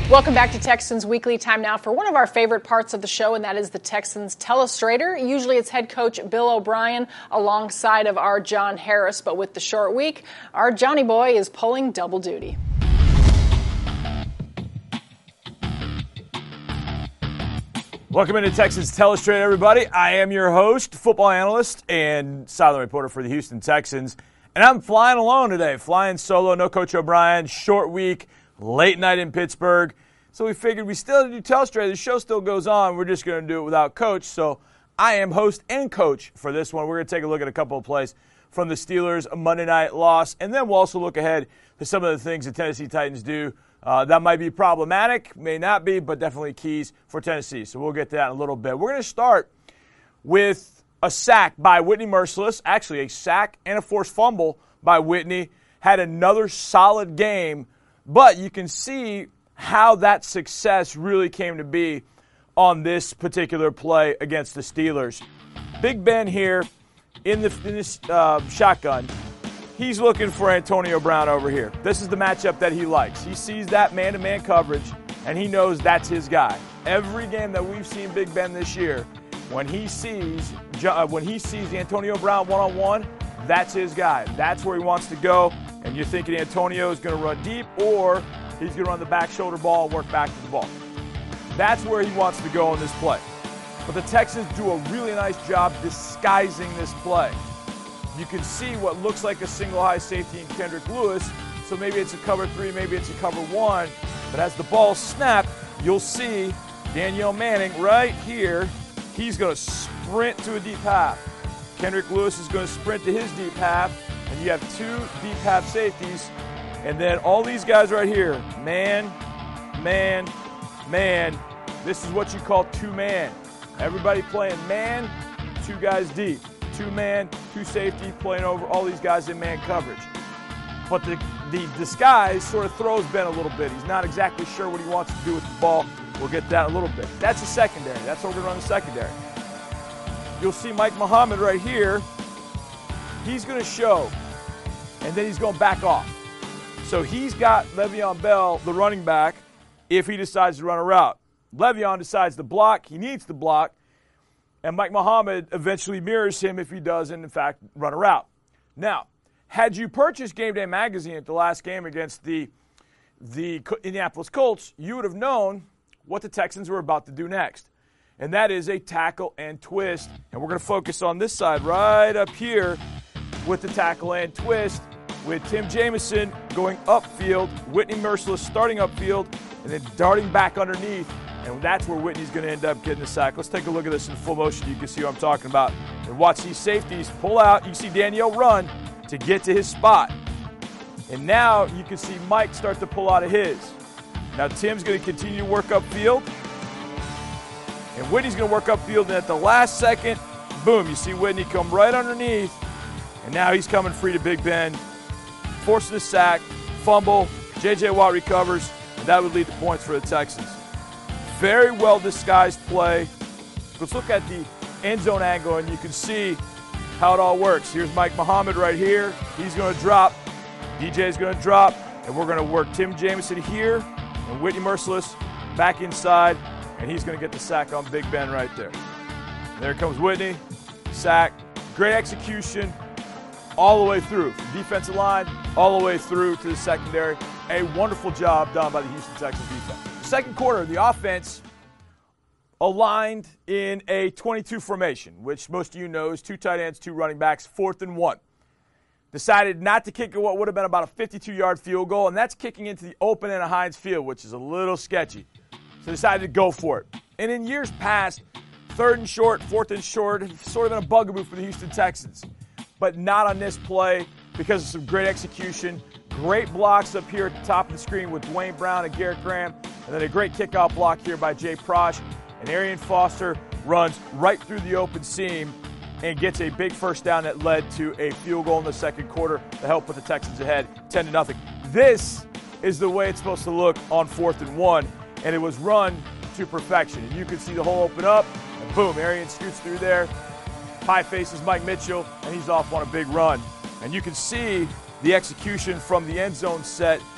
Welcome back to Texans Weekly. Time now for one of our favorite parts of the show, and that is the Texans Telestrator. Usually it's head coach Bill O'Brien alongside of our John Harris, but with the short week, our Johnny boy is pulling double duty. Welcome into Texans Telestrator, everybody. I am your host, football analyst, and sideline reporter for the Houston Texans. And I'm flying alone today, flying solo, no Coach O'Brien, short week, late night in Pittsburgh. So we figured we still have to do Telestrator. The show still goes on. We're just going to do it without Coach. So I am host and coach for this one. We're going to take a look at a couple of plays from the Steelers' Monday night loss. And then we'll also look ahead to some of the things the Tennessee Titans do that might be problematic, may not be, but definitely keys for Tennessee. So we'll get to that in a little bit. We're going to start with a sack by Whitney Mercilus. Actually, a sack and a forced fumble by Whitney. Had another solid game, but you can see how that success really came to be on this particular play against the Steelers. Big Ben here in this shotgun. He's looking for Antonio Brown over here. This is the matchup that he likes. He sees that man-to-man coverage, and he knows that's his guy. Every game that we've seen Big Ben this year, when he sees the Antonio Brown one-on-one, that's his guy. That's where he wants to go, and you're thinking Antonio is going to run deep, or he's going to run the back shoulder ball and work back to the ball. That's where he wants to go in this play. But the Texans do a really nice job disguising this play. You can see what looks like a single high safety in Kendrick Lewis, so maybe it's a cover 3, maybe it's a cover 1, but as the ball snapped, you'll see Danielle Manning right here. He's going to sprint to a deep half. Kendrick Lewis is going to sprint to his deep half, and you have 2 deep half safeties, and then all these guys right here, man, man, man. This is what you call 2-man. Everybody playing man, 2 guys deep. 2-man, 2 safety, playing over all these guys in man coverage. But the disguise sort of throws Ben a little bit. He's not exactly sure what he wants to do with the ball. We'll get that in a little bit. That's the secondary. That's what we're going to run the secondary. You'll see Mike Muhammad right here. He's going to show, and then he's going to back off. So he's got Le'Veon Bell, the running back, if he decides to run a route. Le'Veon decides to block. He needs to block. And Mike Muhammad eventually mirrors him if he doesn't, in fact, run a route. Now, had you purchased Game Day Magazine at the last game against the Indianapolis Colts, you would have known what the Texans were about to do next. And that is a tackle and twist. And we're going to focus on this side right up here with the tackle and twist with Tim Jamison going upfield, Whitney Mercilus starting upfield, and then darting back underneath. And that's where Whitney's going to end up getting the sack. Let's take a look at this in full motion. You can see what I'm talking about. And watch these safeties pull out. You see Danielle run to get to his spot. And now you can see Mike start to pull out of his. Now Tim's going to continue to work upfield. And Whitney's going to work upfield. And at the last second, boom, you see Whitney come right underneath. And now he's coming free to Big Ben. Forcing a sack, fumble. J.J. Watt recovers. And that would lead to points for the Texans. Very well disguised play. Let's look at the end zone angle, and you can see how it all works. Here's Mike Muhammad right here. He's going to drop. DJ's going to drop, and we're going to work Tim Jamison here and Whitney Mercilus back inside, and he's going to get the sack on Big Ben right there. And there comes Whitney, sack, great execution all the way through. From defensive line all the way through to the secondary. A wonderful job done by the Houston Texans defense. Second quarter, the offense aligned in a 22 formation, which most of you know is 2 tight ends, 2 running backs, 4th and 1. Decided not to kick what would have been about a 52-yard field goal, and that's kicking into the open end of Heinz Field, which is a little sketchy. So decided to go for it. And in years past, 3rd and short, 4th and short, sort of been a bugaboo for the Houston Texans. But not on this play because of some great execution. Great blocks up here at the top of the screen with Dwayne Brown and Garrett Graham. And then a great kickoff block here by Jay Prosch. And Arian Foster runs right through the open seam and gets a big first down that led to a field goal in the second quarter to help put the Texans ahead 10-0. This is the way it's supposed to look on 4th and 1. And it was run to perfection. And you can see the hole open up. And boom, Arian scoots through there. Pie faces Mike Mitchell, and he's off on a big run. And you can see the execution from the end zone set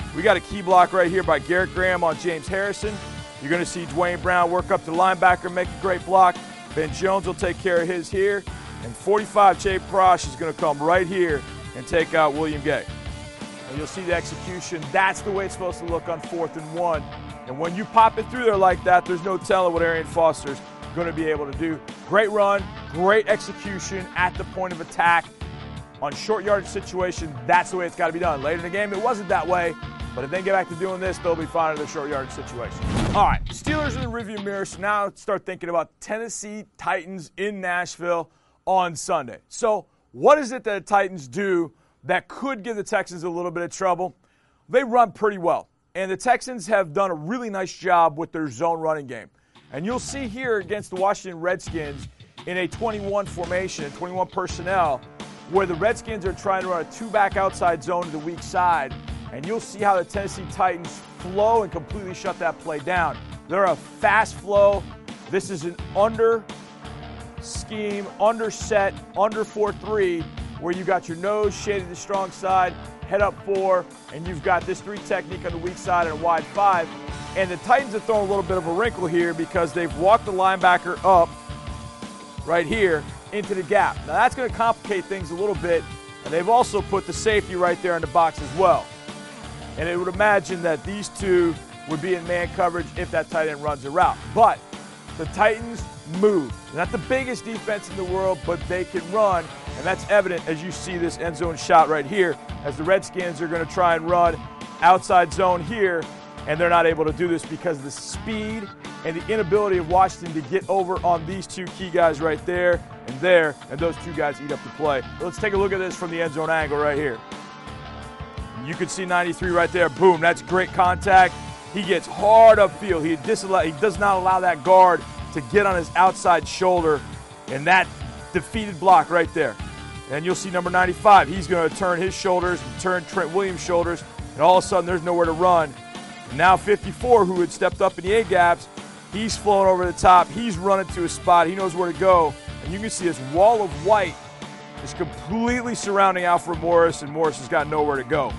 We got a key block right here by Garrett Graham on James Harrison. You're going to see Dwayne Brown work up to the linebacker, make a great block. Ben Jones will take care of his here. And 45, Jay Prosh is going to come right here and take out William Gay. And you'll see the execution. That's the way it's supposed to look on 4th and 1. And when you pop it through there like that, there's no telling what Arian Foster's going to be able to do. Great run, great execution at the point of attack. On short yardage situation, that's the way it's got to be done. Later in the game, it wasn't that way. But if they get back to doing this, they'll be fine in their short yardage situation. All right, Steelers in the rearview mirror. So now start thinking about Tennessee Titans in Nashville on Sunday. So what is it that the Titans do that could give the Texans a little bit of trouble? They run pretty well. And the Texans have done a really nice job with their zone running game. And you'll see here against the Washington Redskins in a 21 formation, 21 personnel, where the Redskins are trying to run a two-back outside zone to the weak side. And you'll see how the Tennessee Titans flow and completely shut that play down. They're a fast flow. This is an under scheme, under set, under 4-3, where you got your nose shaded to the strong side, head up 4, and you've got this 3 technique on the weak side and a wide 5. And the Titans have thrown a little bit of a wrinkle here because they've walked the linebacker up right here into the gap. Now that's going to complicate things a little bit, and they've also put the safety right there in the box as well. And it would imagine that these two would be in man coverage if that tight end runs a route. But the Titans move. They're not the biggest defense in the world, but they can run, and that's evident as you see this end zone shot right here, as the Redskins are going to try and run outside zone here, and they're not able to do this because of the speed and the inability of Washington to get over on these two key guys right there, and those two guys eat up the play. Let's take a look at this from the end zone angle right here. You can see 93 right there. Boom, that's great contact. He gets hard upfield. He does not allow that guard to get on his outside shoulder, and that defeated block right there. And you'll see number 95. He's going to turn his shoulders and turn Trent Williams' shoulders, and all of a sudden there's nowhere to run. And now 54, who had stepped up in the A-gaps, he's flowing over the top. He's running to a spot. He knows where to go. And you can see this wall of white is completely surrounding Alfred Morris, and Morris has got nowhere to go.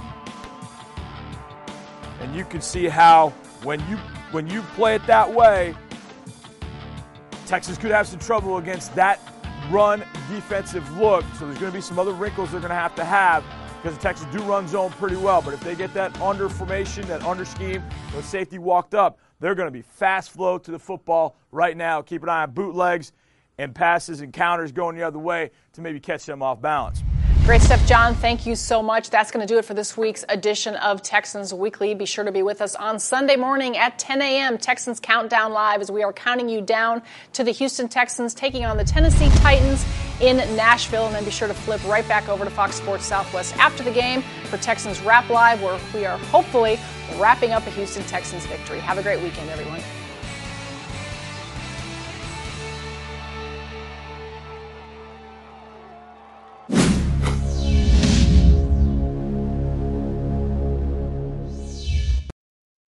And you can see how when you play it that way, Texas could have some trouble against that run defensive look. So there's going to be some other wrinkles they're going to have because the Texans do run zone pretty well. But if they get that under formation, that under scheme, the safety walked up, they're going to be fast flow to the football right now. Keep an eye on bootlegs and passes and counters going the other way to maybe catch them off balance. Great stuff, John. Thank you so much. That's going to do it for this week's edition of Texans Weekly. Be sure to be with us on Sunday morning at 10 a.m. Texans Countdown Live as we are counting you down to the Houston Texans taking on the Tennessee Titans in Nashville. And then be sure to flip right back over to Fox Sports Southwest after the game for Texans Wrap Live, where we are hopefully wrapping up a Houston Texans victory. Have a great weekend, everyone.